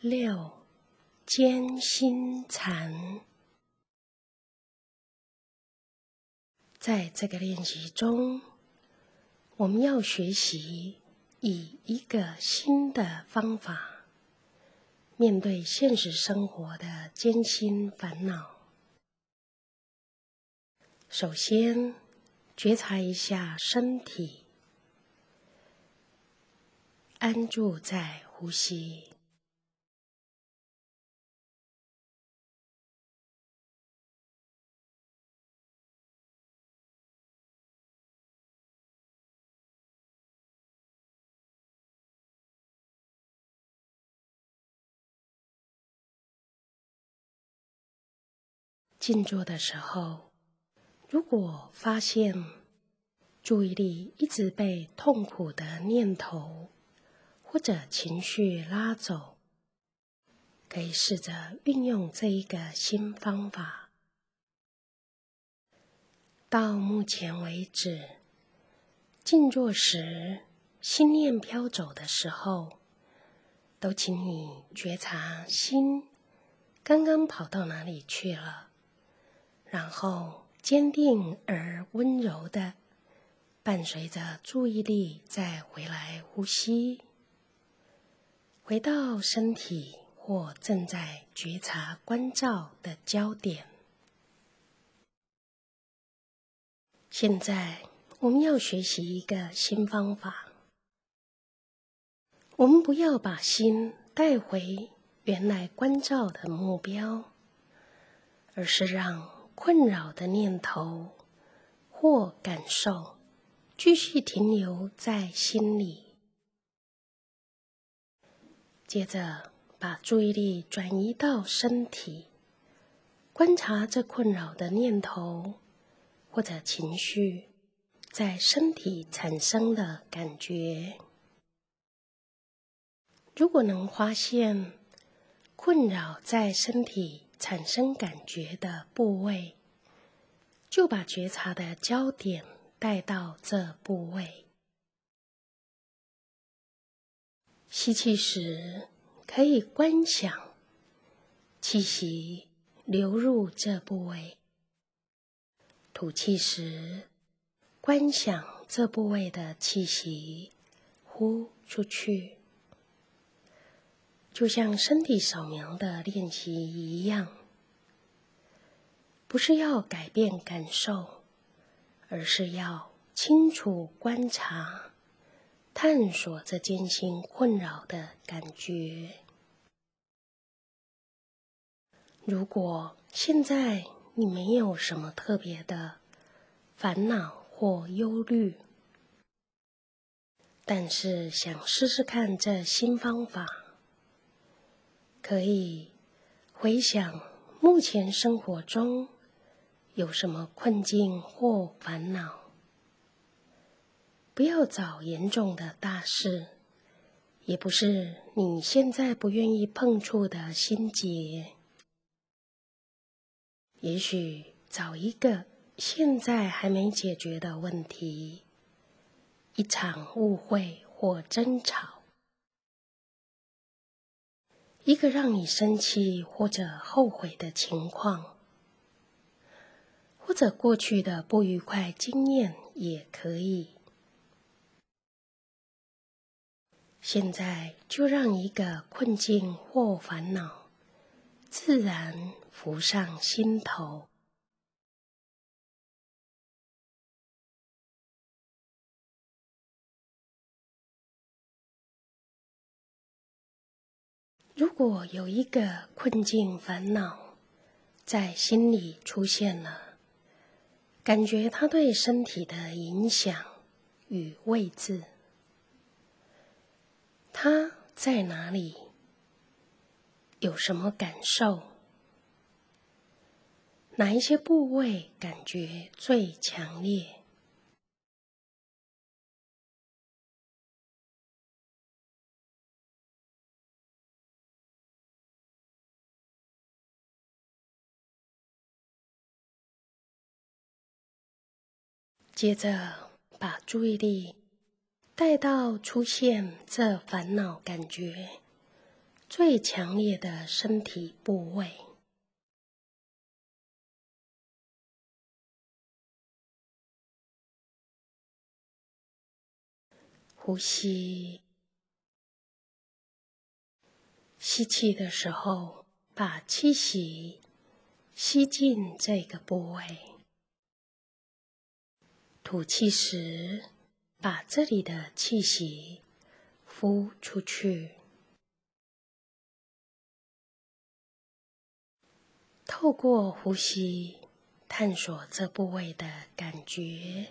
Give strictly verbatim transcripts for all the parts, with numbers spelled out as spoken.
六、坚心禅。在这个练习中，我们要学习以一个新的方法面对现实生活的艰辛烦恼。首先，觉察一下身体，安住在呼吸。静坐的时候，如果发现注意力一直被痛苦的念头或者情绪拉走，可以试着运用这一个新方法。到目前为止，静坐时心念飘走的时候，都请你觉察心刚刚跑到哪里去了，然后坚定而温柔的伴随着注意力再回来呼吸，回到身体或正在觉察关照的焦点。现在我们要学习一个新方法，我们不要把心带回原来关照的目标，而是让困扰的念头或感受继续停留在心里。接着把注意力转移到身体，观察这困扰的念头或者情绪在身体产生的感觉。如果能发现困扰在身体产生感觉的部位，就把觉察的焦点带到这部位。吸气时，可以观想气息流入这部位；吐气时，观想这部位的气息呼出去。就像身体扫描的练习一样，不是要改变感受，而是要清楚观察、探索这艰辛困扰的感觉。如果现在你没有什么特别的烦恼或忧虑，但是想试试看这新方法，可以回想目前生活中有什么困境或烦恼，不要找严重的大事，也不是你现在不愿意碰触的心结。也许找一个现在还没解决的问题，一场误会或争吵，一个让你生气或者后悔的情况，或者过去的不愉快经验也可以。现在就让一个困境或烦恼自然浮上心头。如果有一个困境烦恼在心里出现了，感觉它对身体的影响与位置，它在哪里？有什么感受？哪一些部位感觉最强烈？接着把注意力带到出现这烦恼感觉最强烈的身体部位。呼吸，吸气的时候，把气息吸进这个部位；吐气时，把这里的气息呼出去。透过呼吸，探索这部位的感觉。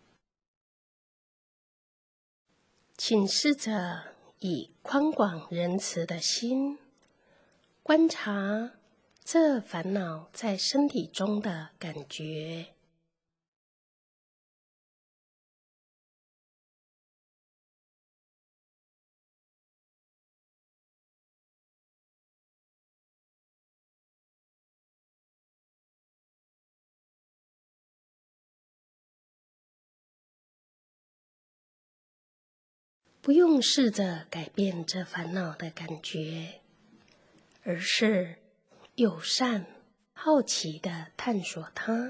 请试着以宽广仁慈的心，观察这烦恼在身体中的感觉。不用试着改变这烦恼的感觉，而是友善、好奇地探索它，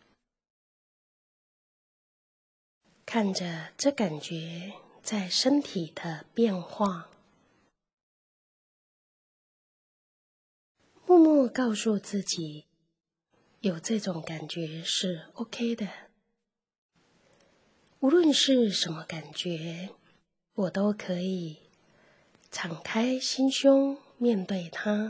看着这感觉在身体的变化，默默告诉自己，有这种感觉是 OK 的。无论是什么感觉，我都可以敞开心胸面对它。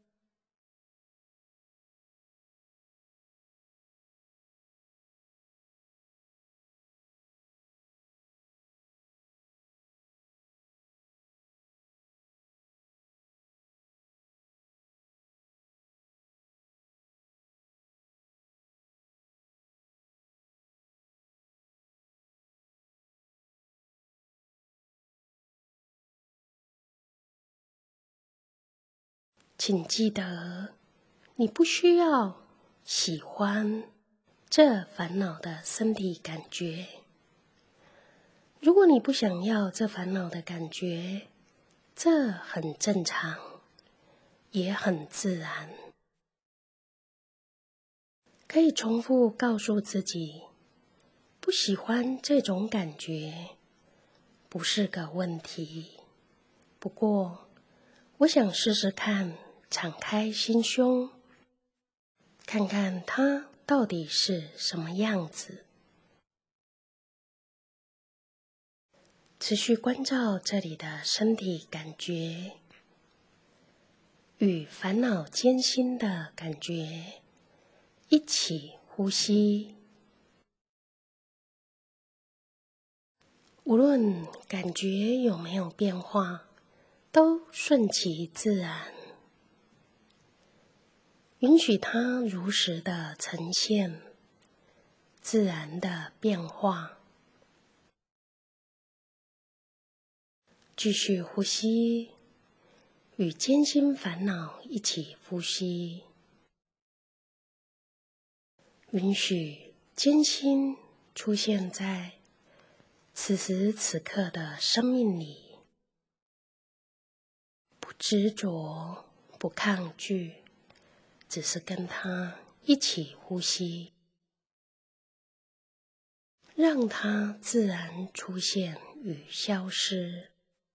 请记得，你不需要喜欢这烦恼的身体感觉。如果你不想要这烦恼的感觉，这很正常，也很自然。可以重复告诉自己，不喜欢这种感觉，不是个问题。不过，我想试试看，敞开心胸，看看它到底是什么样子。持续关照这里的身体感觉，与烦恼艰辛的感觉一起呼吸。无论感觉有没有变化，都顺其自然，允许它如实的呈现，自然的变化。继续呼吸，与艰辛烦恼一起呼吸，允许艰辛出现在此时此刻的生命里，不执着，不抗拒，只是跟它一起呼吸，让它自然出现与消失。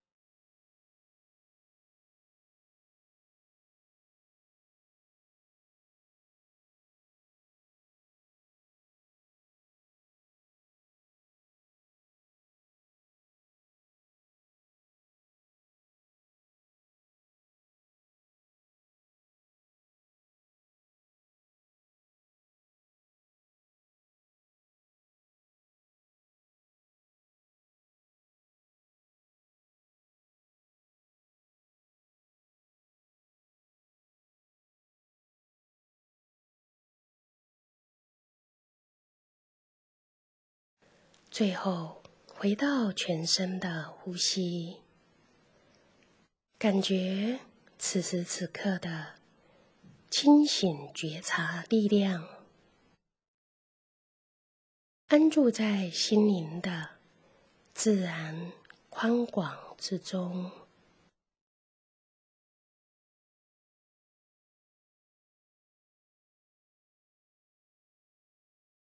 最后，回到全身的呼吸，感觉此时此刻的清醒觉察力量，安住在心灵的自然宽广之中。